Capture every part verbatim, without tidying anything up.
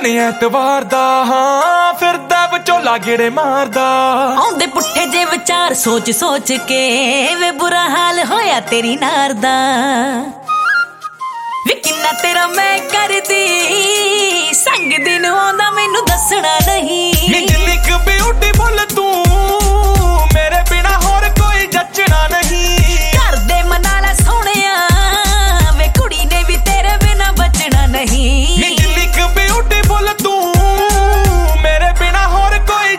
ਐਤਵਾਰ ਦਾ ਹਾਂ ਫਿਰਦਾ ਵਿਚੋਲਾ ਗੇੜੇ ਮਾਰਦਾ ਆਉਂਦੇ ਪੁੱਠੇ ਜੇ ਵਿਚਾਰ ਸੋਚ ਸੋਚ ਕੇ ਵੇ ਬੁਰਾ ਹਾਲ ਹੋਇਆ ਤੇਰੀ ਨਾਰ ਦਾ ਵੇ ਕਿੰਨਾ ਤੇਰਾ ਮੈਂ ਕਰਦੀ ਸੰਗ ਦਿਨ ਆਉਂਦਾ ਮੈਨੂੰ ਦੱਸਣਾ ਨਹੀਂ ਨੀ ਜਿੰਨੀ ਕੁ ਬਿਊਟੀਫੁਲ ਤੂੰ ਮੇਰੇ ਬਿਨਾ ਹੋਰ ਕੋਈ ਜੱਚਣਾ ਨਹੀਂ ਘਰ ਦੇ ਮਨਾ ਲੈ ਸੋਹਣਿਆ ਵੇ ਕੁੜੀ ਨੇ ਵੀ ਤੇਰੇ ਬਿਨਾ ਬਚਣਾ ਨਹੀਂ ਨੀ ਜਿੰਨੀ ਕੁ ਬਿਊਟੀਫੁਲ ਤੂੰ ਮੇਰੇ ਬਿਨਾ ਹੋਰ ਕੋਈ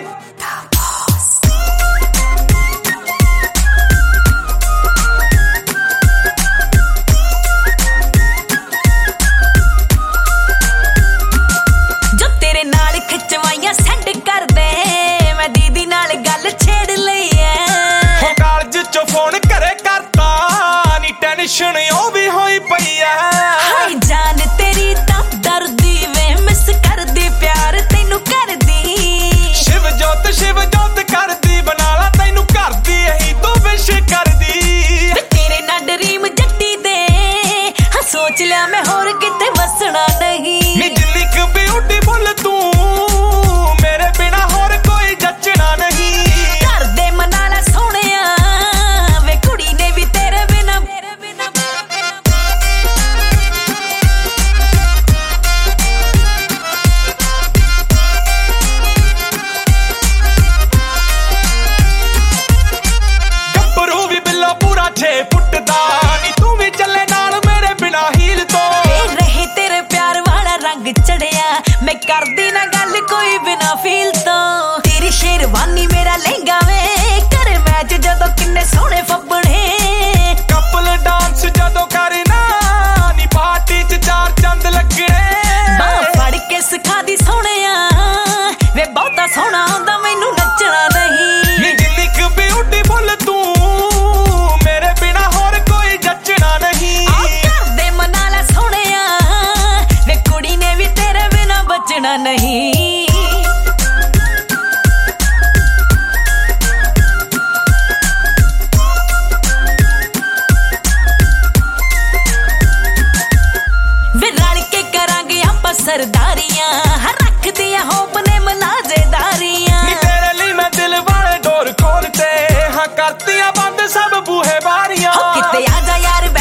ਜੋ ਤੇਰੇ ਨਾਲ ਖਿਚਵਾਈਆਂ ਸੈਂਡ ਕਰਦੇ ਮੈਂ ਦੀਦੀ ਨਾਲ ਗੱਲ ਛੇੜ ਲਈ ਐ ਹੋ ਕਾਲਜ ਚੋਂ ਫੋਨ ਘਰੇ ਕਰਤਾ ਨੀ ਟੈਨਸ਼ਨ ਉਹ ਵੀ ਹੋਈ ਪਈ ਐ ਹਾਏ ਜਾਨ ਤੇਰੀ ਤਾਂ ਦਰਦੀ ਵੇ ਮਿਸ ਕਰਦੀ ਪਿਆਰ ਤੈਨੂੰ ਕਰਦੀ ਸ਼ਿਵ ਜੋਤ ਸ਼ਿਵ ਜੋਤ ਕਰਦੀ ਬਣਾ ਲਾ ਤੈਨੂੰ ਕਰਦੀ ਇਹੀ ਤੂੰ ਵਿਸ਼ ਕਰਦੀ ਵੇ ਤੇਰੇ ਨਾਲ ਡਰੀਮ ਜੱਟੀ ਦੇ ਹਾਂ ਸੋਚ ਲਿਆ ਮੈਂ ਹੋਰ ਕਿਤੇ ਵਸਣਾ ਨਹੀਂ ਨੀ ਜਿੰਨੀ ਕੁ ਬਿਊਟੀਫੁਲ ਤੂੰ ਮੇਰੇ ਬਿਨਾ ਹੋਰ ਕੋਈ ਜੱਚਣਾ ਨਹੀਂ ਘਰ ਦੇ ਮਨਾ ਲੈ ਸੋਹਣਿਆ ਵੇ ਕੁੜੀ ਨੇ ਵੀ ਤੇਰੇ ਬਿਨਾ ਗੱਭਰੂ ਵੀ ਬਿੱਲੋ ਪੂਰਾ ਛੇ ਫੁੱਟ ਦਾ ਨੀ ਤੂੰ ਵੀ ਚੱਲੇ ਨਾਲ ਮੇਰੇ ਬਿਨਾ ਹੀਲ ਤੋਂ ਇਹ ਰਹੇ ਤੇਰੇ ਪਿਆਰ ਵਾਲਾ ਰੰਗ ਚੜਿਆ ਮੈਂ ਕਰਦੀ ਨਾ ਗੱਲ ਕੋਈ ਬਿਨਾ ਫੀਲ ਤੋਂ ਤੇਰੀ ਸ਼ੇਰਵਾਨੀ ਮੇਰਾ ਲਹਿੰਗਾ ਵੇ ਕਰ ਮੈਚ ਜਦੋਂ ਕਿੰਨੇ ਸੋਹਣੇ ਫੱਬਣੇ ਕਪਲ ਡਾਂਸ ਜਦੋਂ ਕਰਨਾ ਨੀ ਪਾਰਟੀ ਚ ਚਾਰ ਚੰਦ ਲੱਗਣੇ ਬਾਹ ਫੜ ਕੇ ਸਿਖਾ ਦੀ ਸੋਹਣਿਆ ਵੇ ਬਹੁਤਾ ਸੋਹਣਾ ਆਉਂਦਾ ਮੈਨੂੰ ਨੱਚਣਾ ਨਹੀਂ ਨੀ ਜਿੰਨੀ ਕੁ ਬਿਊਟੀਫੁਲ ਤੂੰ ਮੇਰੇ ਬਿਨਾ ਹੋਰ ਕੋਈ ਜੱਚਣਾ ਨਹੀਂ ਆ ਘਰ ਦੇ ਮਨਾ ਲੈ ਸੋਹਣਿਆ ਵੇ ਕੁੜੀ ਨੇ ਵੀ ਤੇਰੇ ਬਿਨਾ ਬਚਣਾ ਨਹੀਂ ਵੇ ਰਲ ਕੇ ਕਰਾਂਗੇ ਆਪਾਂ ਸਰਦਾਰੀਆਂ ਹਰ ਰੱਖਦੀਆਂ ਹੋਪ ਨੇ ਮਨਾਜ਼ੇਦਾਰੀਆਂ ਨੀ ਤੇਰੇ ਲਈ ਮੈਂ ਦਿਲ ਵਾਲੇ ਡੋਰ ਖੋਲਤੇ ਹਾਂ ਕਰਤੀਆਂ ਬੰਦ ਸਭ ਬੂਹੇ ਬਾਰੀਆਂ ਹੋ ਕਿਤੇ ਆ ਜਾ ਯਾਰ